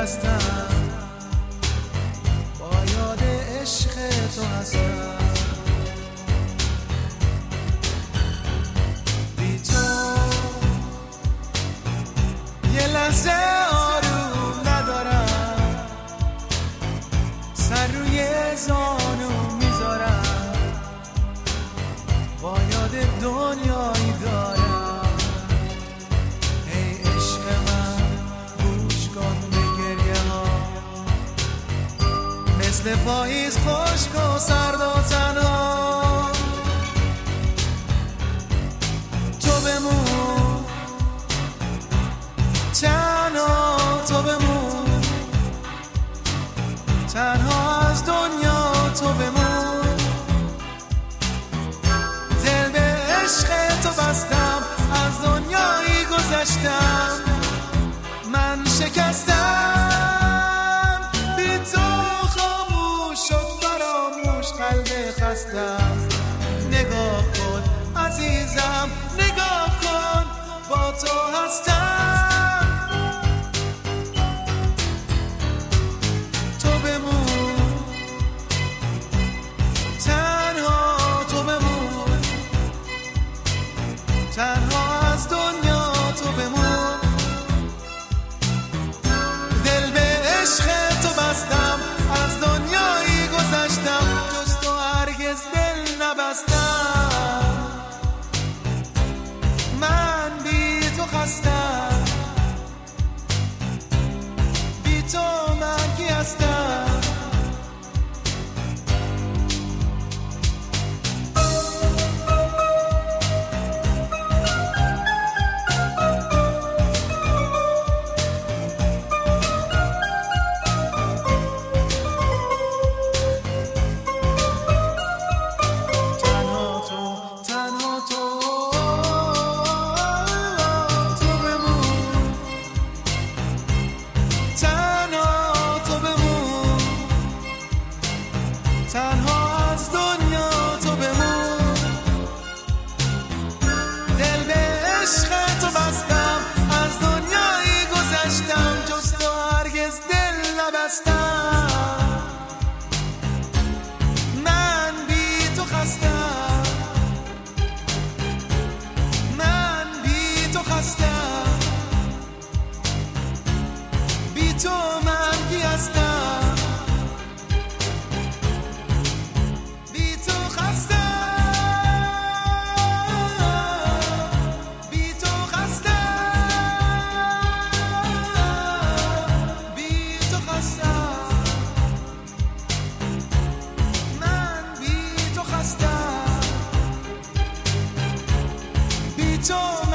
خستم، با یاد عشق تو هستم. بی تو یه لحظه آروم ندارم، سر روی زانو میذارم، با یاد دنیایی دارم. ای عشق من گوش کن به گریه ها، مثل پاییز خشک و سرد و تنها. تو بمون تنها، تو بمون تنها از دنیا، تو بمون. دل به عشق تو بستم، از دنیایی گذشتم، من شکستم. بی تو خاموش شد فراموش قلب خستم. نگاه کن عزیزم، نگاه کن با تو هستم. تو بمون تنها، تو بمون تنها از دنیا، تو بمون. دل به عشق تو بستم، از دنیایی گذشتم، جز تو هرگز دل نبستم. من بی تو خستم، بی تو من کی هستم. تنها از دنیا، تو بمون. دل به عشق تو بستم، از دنیایی گذشتم، جز تو هرگز دل نبستم. من بی تو خستم، من بی تو خستم، بی تو من کی هستم. So